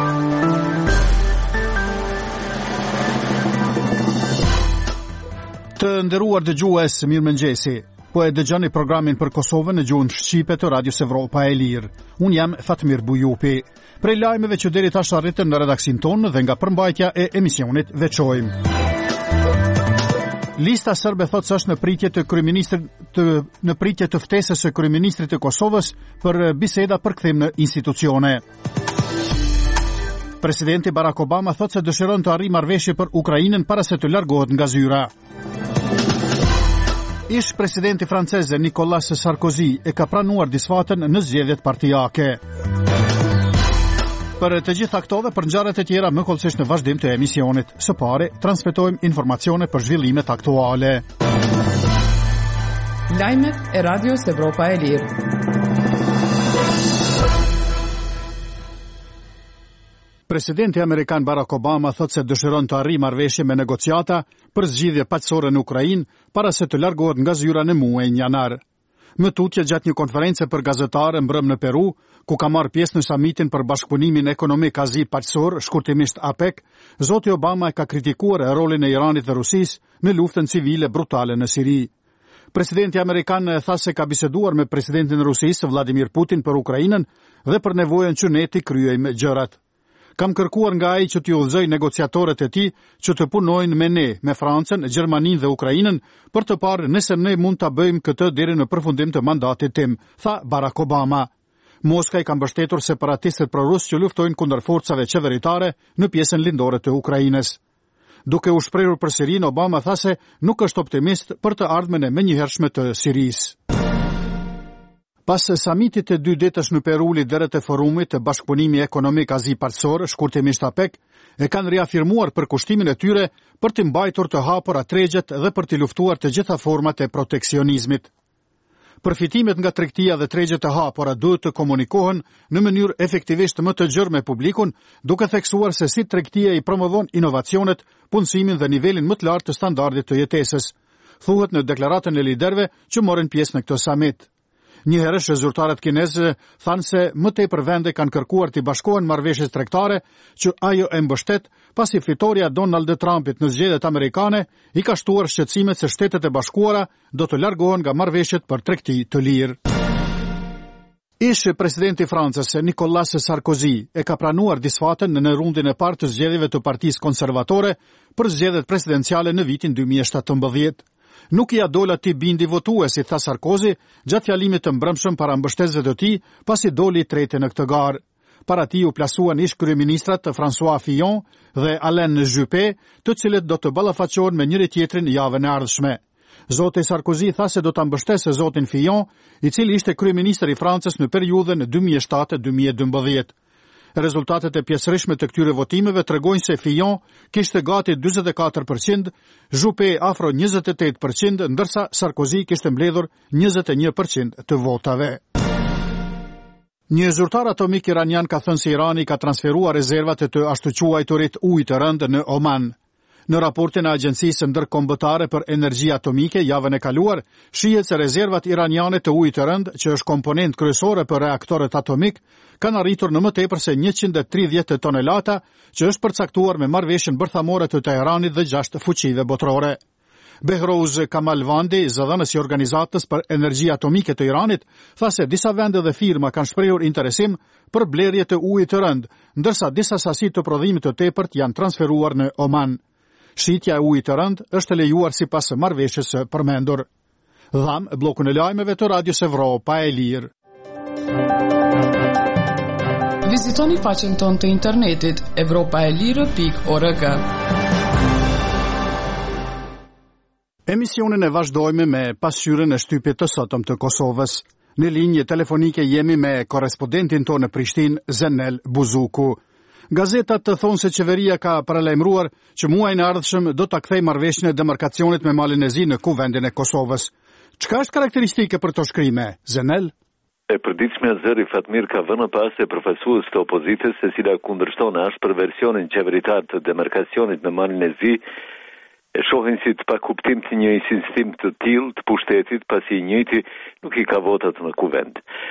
Të nderuar dëgjues, mirëmëngjesi. Po e dëgjoni programin për Kosovën në gjuhën shqipe të Radios Evropa e Lirë. Unë jam Fatmir Bujupi. Prej lajmeve që deri tash arritën në redaksin tonë dhe nga përmbajtja e emisionit veçojmë. Lista serbe thotë se është në pritje të ftesës së kryeministrit të Kosovës për biseda për kthim në institucione. Presidenti Barack Obama thotë se dëshiron të arrijë marrëveshje për Ukrainën para se të largohet nga zyra. Ish presidenti franceze Nicolas Sarkozy e ka pranuar disfatën në zgjedhjet partijake. Për të gjitha këto dhe për ngjarjet e tjera më kollësisht në vazhdim të emisionit. Së pari, transmetojmë informacione për zhvillimet aktuale. Lajmet e Radios Evropa e Lirë. Presidenti amerikan Barack Obama thotë se dëshiron të arrijë marrëveshje me negociata për zgjidhje paqësore në Ukrainë para se të largohet nga zyra në muajin janar. Më tutje gjatë një konferencë për gazetarë mbrëm në Peru, ku ka marrë pjesë në samitin për bashkëpunimin ekonomik azi paqësor, shkurtimisht APEC, zoti Obama e ka kritikuar rolin e Iranit dhe Rusisë në luftën civile brutale në Siri. Presidenti amerikan tha se ka biseduar me presidentin e Rusisë Vladimir Putin për Ukrainën dhe për nevojën që ne të kryejmë gjërat. Kam kërkuar nga ai që t'ju udhëzoj negociatorët e tij që të punojnë me ne, me Francën, Gjermaninë dhe Ukrainën për të parë nëse ne mund ta bëjmë këtë deri në përfundim të mandatit tim, tha Barack Obama. Moska i ka mbështetur separatistët prorus që luftojnë kundër forcave qeveritare në pjesën lindore të Ukrainës. Duke u shprehur për Sirinë, Obama tha se nuk është optimist për të ardhmen e menjëhershme të Sirisë. Pas samitit të 2 ditësh në Peru, liderët e forumit të bashkëpunimi ekonomik azi paqësor, shkurtimisht APEC, e kanë riafirmuar përkushtimin e tyre për të mbajtur të hapura tregjet dhe për të luftuar të gjitha format e proteksionizmit. Përfitimet nga tregtia dhe tregjet e hapura duhet të komunikohen në mënyrë efektivisht më të gjerë me publikun, duke theksuar se si tregtia i promovon inovacionet, punësimin dhe nivelin më të lartë të standardit të jetesës, thuhet në deklaratën e liderëve që morën pjesë në këtë samit. Njëherësh zyrtarët kinezë thanë se më tepër vende kanë kërkuar të bashkohen marrëveshjes tregtare që ajo e mbështet, pasi fitoria Donald Trumpit në zgjedhjet amerikane i ka shtuar shqetësimet se Shtetet e Bashkuara do të largohen nga marrëveshjet për tregti të lirë. Ish presidenti Francës Nicolas Sarkozy e ka pranuar disfatën në rundin e parë të zgjedhjeve të Partisë Konservatore për zgjedhjet presidenciale në vitin 2017. Nuk i adola ti bindi votuesi, tha Sarkozy, gjatë fjalimit të mbrëmshëm para mbështetësve të tij, pasi doli treti në këtë garë. Para tij u plasuan ish kryeministrat François Fillon dhe Alain Juppé, të cilët do të ballafaqohen me njëri tjetrin javën e ardhshme. Zoti Sarkozy tha se do ta mbështesë zotin Fillon, i cili ishte kryeministër i Francës në periudhën 2007-2012. Rezultatet e pjesërishtme të këtyre votimeve tregojnë se Fillon kishte gati 44%, Juppé afro 28%, ndërsa Sarkozy kishte mbledhur 21% të votave. Një zyrtar atomik iranian ka thënë se Irani ka transferuar rezervat e të ashtu quajturit ujë të rënd në Oman. Në raportin e Agjencisë Ndërkombëtare për Energji Atomike javën e kaluar, shihet se rezervat iraniane të ujit të rënd, që është komponent kryesore për reaktorët atomik, kanë arritur në më tepër se 130 tonelata, që është përcaktuar me marrëveshjen bërthamore të Teheranit dhe 6 fuqive botërore. Behrouz Kamalvandi, zëdhënës i organizatës për energji atomike të Iranit, tha se disa vende dhe firma kanë shprehur interesim për blerje të ujit të rënd, ndërsa disa sasi të prodhimit të tepërt janë transferuar në Oman. Shitja e ujit të rënd është lejuar sipas marrëveshjes së përmendur. Dham bllokun e lajmeve të Radios Evropa e Lirë. Vizitoni faqen tonë të internetit evropaelire.org. Emisionin e vazhdojmë me pasqyrën e shtypit të sotëm të Kosovës. Në linjë telefonike jemi me korrespondentin tonë në Prishtinë, Zenel Buzuku. Gazetat të thonë se qeveria ka paralajmëruar që muajin e ardhshëm do ta kthejë marrëveshjen e demarkacionit me Malin e Zi në kuvendin e Kosovës. Çka është karakteristike për to shkrime, Zenel? E përditshmja zëri Fatmir ka vënë pas e përfaqësues të opozitës se cila kundërshton ashpër versionin qeveritar të demarkacionit në Malin e Zi, e shohin si të pakuptim të një insistim të tillë të pushtetit, pasi i njëjti nuk i ka votat në kuvend.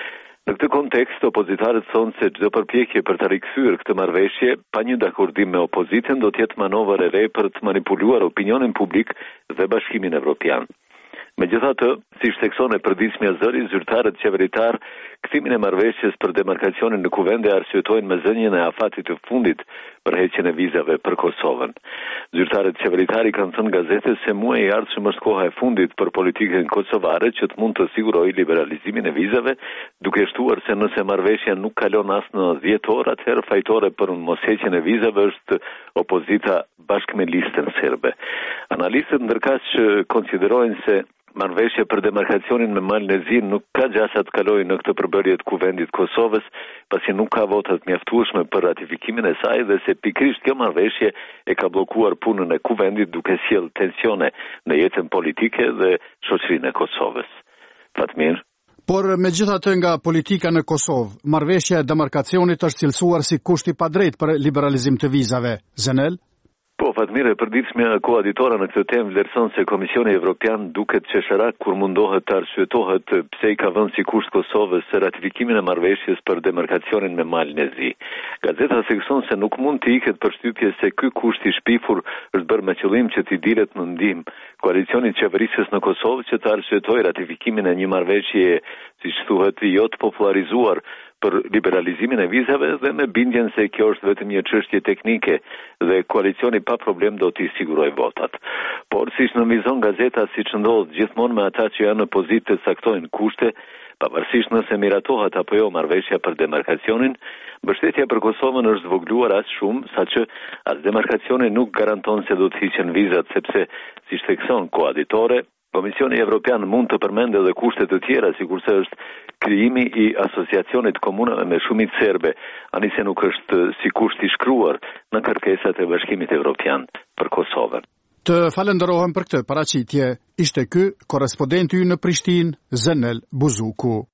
Në këtë kontekst, opozitarët thonë se çdo përpjekje për të rikthyer këtë marrëveshje pa një dakordim me opozitën do të jetë manovër e re për të manipuluar opinionin publik dhe Bashkimin Evropian. Megjithatë, siç thekson e përditshmja Zëri, zyrtarët qeveritar kthimin e marrëveshjes për demarkacionin në kuvende arsyetojnë me zënjen e afatit të fundit për heqjen e vizave për Kosovën. Zyrtarët qeveritari kanë thënë gazetës se muaji i ardhshëm është koha e fundit për politikën kosovare që të mund të sigurojë liberalizimin e vizave, duke shtuar se nëse marrëveshja nuk kalon as në 10 orë, atëherë fajtore për mosheqjen e vizave është opozita bashkë me listën serbe. Analistët ndërkaq konsiderojnë se marrëveshja për demarkacionin me Malin e Zi nuk ka gjasa të kalojë në këtë përbërje të kuvendit Kosovës, pasi nuk ka vota të mjaftueshme për ratifikimin e saj dhe se pikërisht kjo marrëveshje e ka bllokuar punën e kuvendit duke sjellë tensione në jetën politike dhe shoqërinë e Kosovës. Fatmir. Por megjithatë nga politika në Kosovë, marrëveshja e demarkacionit është cilësuar si kusht i padrejtë për liberalizim të vizave. Zenel? Po, Fatmir, e përditshmja koauditora në këtë temë vlerëson se Komisioni Evropian duket qesharak kur mundohet të arsyetohet pse i ka vënë si kusht Kosovës se ratifikimin e marrëveshjes për demarkacionin me Malin e Zi. Gazeta thekson se nuk mund të iket përshtypje se ky kusht i shpifur është bërë me qëllim që t'i dilet në ndihmë koalicionit qeverisës në Kosovë që të arsyetojë ratifikimin e një marrëveshje, siç thuhet, jo të popularizuar për liberalizimin e vizave dhe me bindjen se kjo është vetëm një çështje teknike dhe koalicioni pa problem do t'i sigurojë votat. Por siç nënvizon gazeta, siç ndodh gjithmonë me ata që janë në pozitë të caktojnë kushte, pavarësisht nëse miratohet apo jo marrëveshja për demarkacionin, mbështetja për Kosovën është zvogluar as shumë, saqë as demarkacioni nuk garanton se do të hiqen vizat, sepse siç thekson koaditore, Komisioni Evropian mund të përmendë edhe kushte të tjera, sikurse është krijimi i asociacionit komunave me shumicë serbe, ani se nuk është si kusht i shkruar në kërkesat e Bashkimit Evropian për Kosovën. Të falenderohem për këtë paraqitje. Ishte ky korrespondenti ynë në Prishtinë, Zenel Buzuku.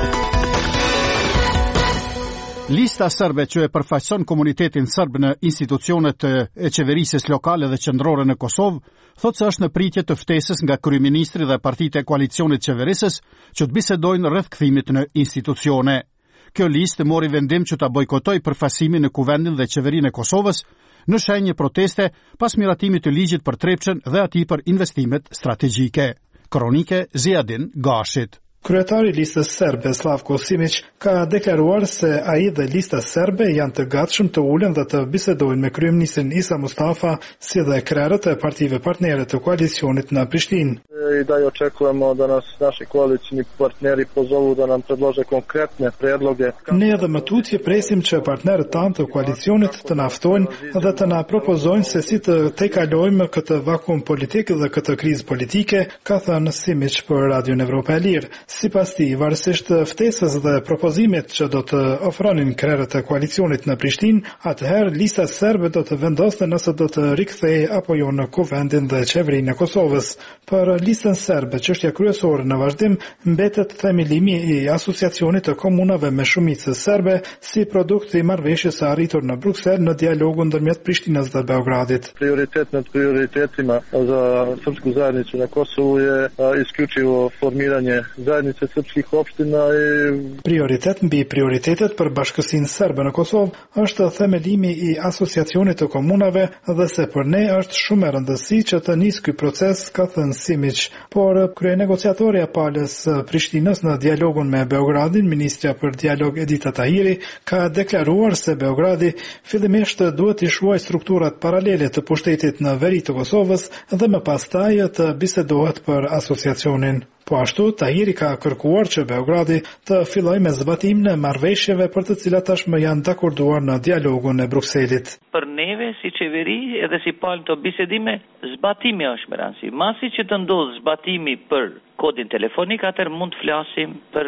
Lista serbe që e përfaqëson komunitetin serb në institucionet e qeverisjes lokale dhe qendrore në Kosovë, thotë se është në pritje të ftesës nga kryeministri dhe partitë e koalicionit qeverisës që të bisedojnë rreth kthimit në institucione. Kjo listë mori vendim që ta bojkotoj përfaqësimin në kuvendin dhe qeverinë e Kosovës në shenjë proteste pas miratimit të ligjit për Trepçën dhe atij për investimet strategjike. Kronike Ziadin Gashit. Kryetari i listës serbe Slavko Simić ka deklaruar se ai dhe lista serbe janë të gatshëm të ulen dhe të bisedojnë me kryeministrin Isa Mustafa, si dhe krerët e partive partnere të koalicionit në Prishtinë. I dalje očekujemo da nas naši koalicioni partneri pozovu da nam predlože konkretne predloge. Ne edhe më tutje presim që partnerët tanë të koalicionit të na ftojnë dhe të na propozojnë se si të tejkalojmë këtë vakum politik dhe këtë krizë politike, ka thënë Simić për Radion Evropa e Lirë. Sipas tij, varësisht ftesës dhe propozimit që do të ofronin krerët e koalicionit në Prishtinë, atëherë lista serbe do të vendoste nëse do të rikthehej apo jo në kuvendin dhe qeverinë e Kosovës. Për listën serbe, çështja kryesore në vazhdim mbetet themelimi i asociacionit të komunave me shumicë serbe si produkt i marrëveshjes së arritur në Bruksel në dialogun ndërmjet Prishtinës dhe Beogradit. Prioritet nad prioritetima za srpsku zajednicu na Kosovu je isključivo formiranje zajednice srpskih opština i prioritet mbi prioritetet për bashkësinë serbe në Kosovë është themelimi i asociacionit të komunave dhe se për ne është shumë e rëndësishme që të nisë ky proces, ka thënë Simić. Por kryenegociatorja palës Prishtinës në dialogun me Beogradin, ministrja për dialog Edita Tahiri, ka deklaruar se Beogradi fillimisht duhet të shuajë strukturat paralele të pushtetit në veri të Kosovës dhe më pastaj të bisedohet për asociacionin. Po ashtu, Tahiri ka kërkuar që Beogradi të fillojë me zbatimin e marrëveshjeve për të cilat tashmë janë dakorduar në dialogun e Brukselit. Për neve si qeveri edhe si palë të bisedime, zbatimi është me rëndësi. Masi që të ndodhë zbatimi për kodin telefonik, atër mund të flasim për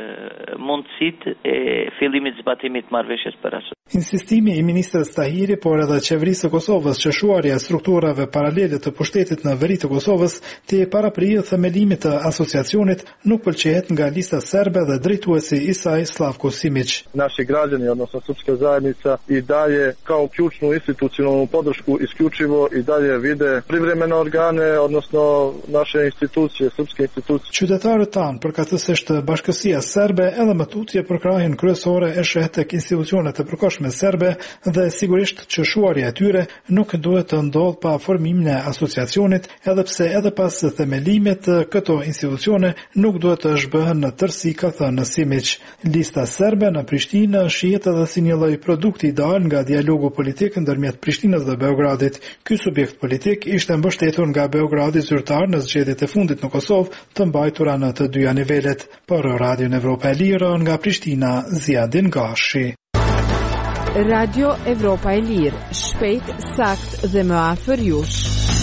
mundësitë e fillimit zbatimit marrëveshjes për asociacion. Insistimi i ministrës Tahiri, por edhe qeverisë së Kosovës që shuarja e strukturave paralele të pushtetit në veri të Kosovës të paraprijë themelimit të asociacionit nuk pëlqejet nga lista serbe dhe drejtuesi i saj Slavko Simić. Naši građani, odnosno srpska zajednica, i dalje kao ključnu institucionalnu podršku isključivo i dalje vide privremene organe, odnosno naše institucije, srpske institucije institucije. Qytetarët tanë përkatësisht Bashkësia Serbe edhe më tutje për krahjen kryesore e sheh tek institucionet e përkohshme serbe dhe sigurisht që shuarja e tyre nuk duhet të ndodhë pa formimin e asociacionit, edhe pse edhe pas themelimit këto institucione nuk duhet të zhbëhen në tërësi, ka thënë Simić. Lista serbe në Prishtinë shihet edhe si një lloj produkti ideal nga dialogu politik ndërmjet Prishtinës dhe Beogradit. Ky subjekt politik ishte mbështetur nga Beogradi zyrtar në zgjedhjet e fundit në Kosovë të mbajtura në të dyja nivelet. Për Radion Evropa e Lirë nga Prishtina, Ziadin Gashi. Radio Evropa e Lirë, shpejt, sakt dhe më afër jush.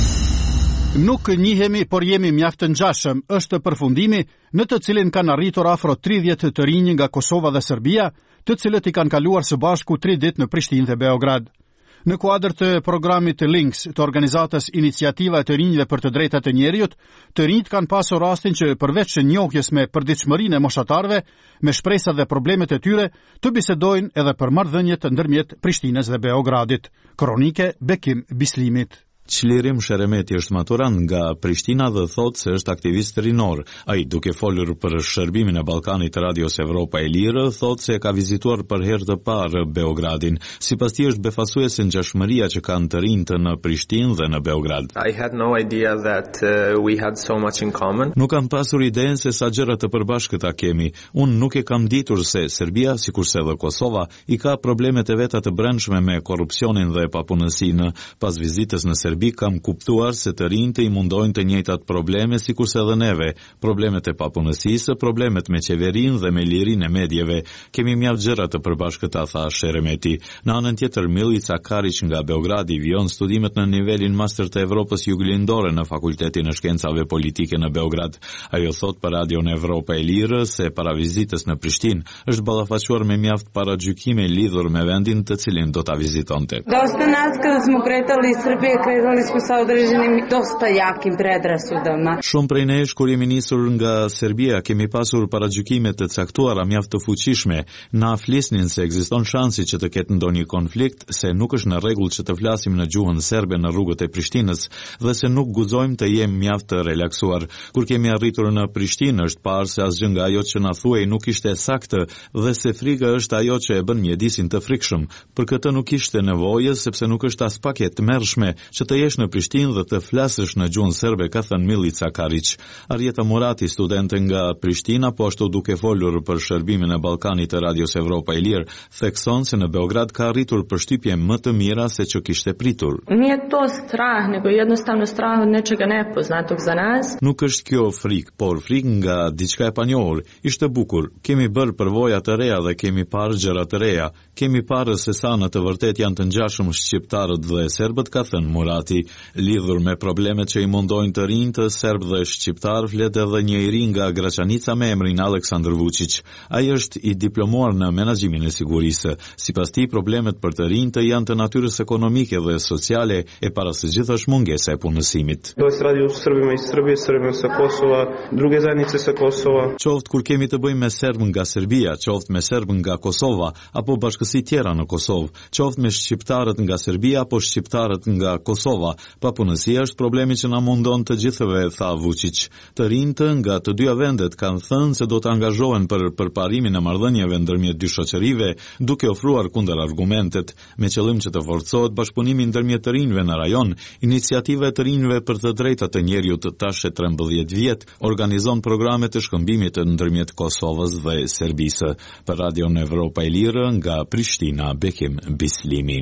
Nuk njihemi, por jemi mjaft të ngjashëm, është përfundimi në të cilin kanë arritur afro 30 të rinj nga Kosova dhe Serbia, të cilët i kanë kaluar së bashku 3 ditë në Prishtinë dhe Beograd. Në kuadër të programit Links të organizatës Iniciativa e të rinjve për të drejtat e njerëzit, të rinjt kanë pasur rastin që përveç njohjes me përditshmërinë e moshatarëve, me shpresat dhe problemet e tyre, të bisedojnë edhe për marrëdhëniet ndërmjet Prishtinës dhe Beogradit. Kronike Bekim Bislimit. Çlirim Sheremeti është maturant nga Prishtina dhe thotë se është aktivist rinor. Ai, duke folur për shërbimin e Ballkanit të Radios Evropa e Lirë, thotë se ka vizituar për herë të parë Beogradin. Sipas tij është befasuese ngjashmëria që kanë të rinjt në Prishtinë dhe në Beograd. I had no idea that we had so much in common. Nuk kam pasur idenë se sa gjëra të përbashkëta kemi. Unë nuk e kam ditur se Serbia, sikurse edhe Kosova, i ka problemet e veta të brendshme me korrupsionin dhe papunësinë. Pas vizitës në Serbi kam kuptuar se të rinjtë i mundojnë të njëjtat probleme sikurse edhe neve, problemet e papunësisë, problemet me qeverinë dhe me lirinë e medjeve. Kemi mjaft gjëra të përbashkëta, tha Sheremeti. Në anën tjetër, Milica Karić nga Beogradi vijon studimet në nivelin master të Evropës Juglindore në Fakultetin e Shkencave Politike në Beograd. Ajo thot për Radion Evropa e Lirë se para vizitës në Prishtinë është ballafaquar me mjaft paragjykime lidhur me vendin të cilin do ta vizitonte. Dosta nas kada smo kretali iz Srbije, kretali smo sa određenim dosta jakim predrasudama. Shumë prej nesh kur jemi nisur nga Serbia kemi pasur paragjykime të caktuara mjaft të fuqishme. Na flisnin se ekziston shansi që të ketë ndonjë konflikt, se nuk është në rregull që të flasim në gjuhën serbe në rrugët e Prishtinës dhe se nuk guxojmë të jemi mjaft të relaksuar. Kur kemi arritur në Prishtinë është parë se asgjë nga ajo që na thuaj nuk ishte saktë dhe se frika është ajo që e bën mjedisin të frikshëm. Për këtë nuk ishte nevojë sepse nuk është as pak e tmerrshme që të jesh në Prishtinë dhe të flasësh në gjuhën serbe, ka thënë Milica Karić. Arjeta Murati, studente nga Prishtina, po ashtu duke folur për shërbimin e Ballkanit të Radios Evropa e Lirë, thekson se në Beograd ka arritur përshtypje më të mira se që kishte pritur. Nije to strah, nego jednostavno strah od nečega nepoznatog za nas. Nuk është kjo frikë, por frikë nga diçka e panjohur. Ishte bukur. Kemi bërë përvoja të reja dhe kemi parë gjëra të reja. Kemi parë se sa në të vërtet janë të ngjashëm shqiptarët dhe serbët, ka thënë Murati. Lidhur me problemet që i mundojnë të rinjtë, serb dhe shqiptar, flet edhe një i ri nga Graçanica me emrin Aleksandar Vučić. Ai është i diplomuar në menaxhimin e sigurisë. Sipas tij, problemet për të rinjtë janë të natyrës ekonomike dhe sociale, e para së gjithë është mungesa e punësimit. Do të radi u Srbima iz Srbije, Srbima sa Kosova, druge zajednice sa Kosova. Qoftë kur kemi të bëjmë me serb nga Serbia, qoftë me serb nga Kosova, apo bashkësi tjera në Kosovë, qoftë me shqiptarët nga Serbia apo shqiptarët nga Kosova, papunësia është problemi që na mundon të gjithëve, tha Vučić. Të rinjtë nga të dyja vendet kanë thënë se do të angazhohen për përparimin e marrëdhënieve ndërmjet dy shoqërive, duke ofruar kundër argumentet, me qëllim që të forcohet bashkëpunimi ndërmjet të rinjve në rajon. Iniciativa e të rinjve për të drejtat e njerëzit tash 13 vjet organizon programe të shkëmbimit ndërmjet Kosovës dhe Serbisë. Për Radion Evropa e Lirë nga Prishtina, Bekim Bislimi.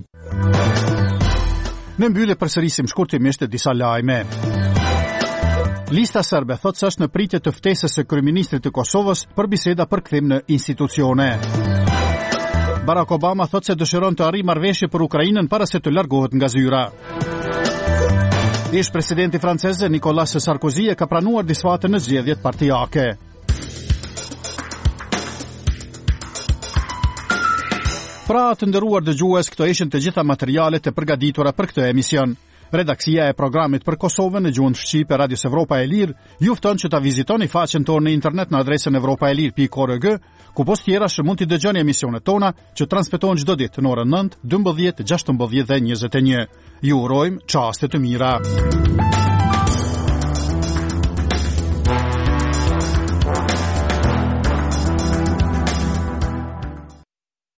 Në mbyllje përsërisim shkurtimisht disa lajme. Lista serbe thotë se është në pritje të ftesës së kryeministrit të Kosovës për biseda për kthim në institucione. Barack Obama thotë se dëshiron të arrijë marrëveshje për Ukrainën para se të largohet nga zyra. Ish-presidenti francez Nicolas Sarkozy ka pranuar disfatë në zgjedhjet partijake. Pra të nderuar dëgjues, këto ishin të gjitha materialet e përgatitura për këtë emision. Redaksia e programit për Kosovën në gjuhën shqipe Radios Evropa e Lirë ju fton që ta vizitoni faqen tonë në internet në adresën evropaelir.org, ku post tjera që mund t'i dëgjoni emisionet tona që transmetohen çdo ditë në orën 9, 12, 16 dhe 21. Ju urojmë çaste të mira.